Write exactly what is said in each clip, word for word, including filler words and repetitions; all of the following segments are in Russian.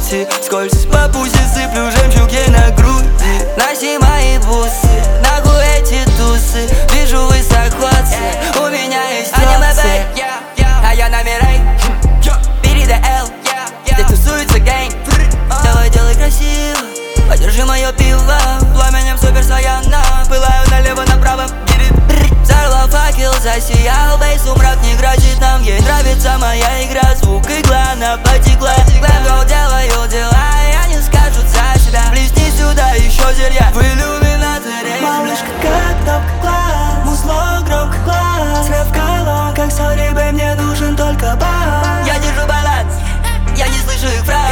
пути. Скользь по пути, сыплю жемчуги на груди. Носи мои бусы, нахуй эти тусы. Вижу высоко цель, у меня есть опции. А я на Мирей, бери до Л. Здесь тусуется гэнг. Давай делай красиво, подержи мое пиво. Пламенем супер Саяна, пылаю налево-направо. Взорвал факел, засиял бейс, сумрак не грозит нам. Ей нравится моя игра, звук игла, она потекла. Глэм делаю дела, я не скажут за себя. Блесни сюда еще зелья в иллюминаторе. Малышка как кнопка глаз, музло громко глаз. Свет в колонках, сори, бэй, мне нужен только бас. Я держу баланс, я не слышу их фраз.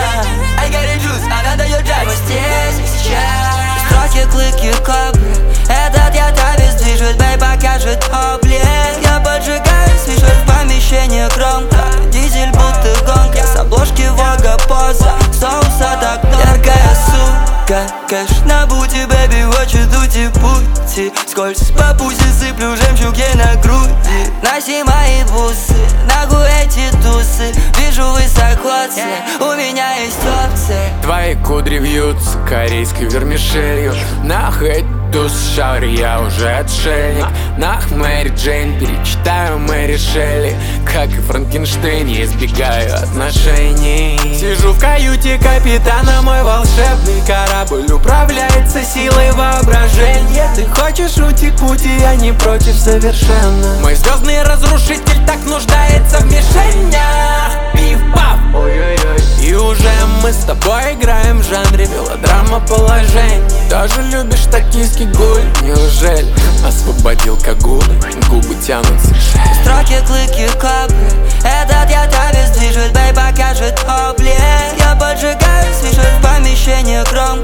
I got a juice, она дает джаз. Мы здесь и сейчас. Строки, клыки, кобры. Этот я тавис движет, бэй, покажет облик. Я поджигаю, слышишь в помещении громко. Дизель будто гонка, с обложки Вога поза. Соуса так много. Яркая сука, кэш на бути, бэби, хочет уйти пути. Скользь по пути, сыплю жемчуги на груди. Носи мои бусы, нахуй эти тусы. Вижу высоко цель, у меня есть опции. Твои кудри вьются корейской вермишелью. Нахуй туз шари, я уже отшельник. Нах, Мэри Джейн, перечитаю Мэри Шелли. Как и Франкенштейн, я избегаю отношений. Сижу в каюте капитана, мой волшебный корабль управляется силой воображения. Ты хочешь уйти к пути, я не против совершенно. Мой звездный разрушитель так нуждается в мишенях. Пиф-паф, ой-ой-ой. И уже мы с тобой играем в жанре мелодрама положений. Тоже любишь токийский гуль? Неужели освободил кагулы? Губы тянутся к шее. Строки, клыки, кобры. Этот я тавис движет, бэй, покажет облик. Я поджигаю, слышишь в помещении громко.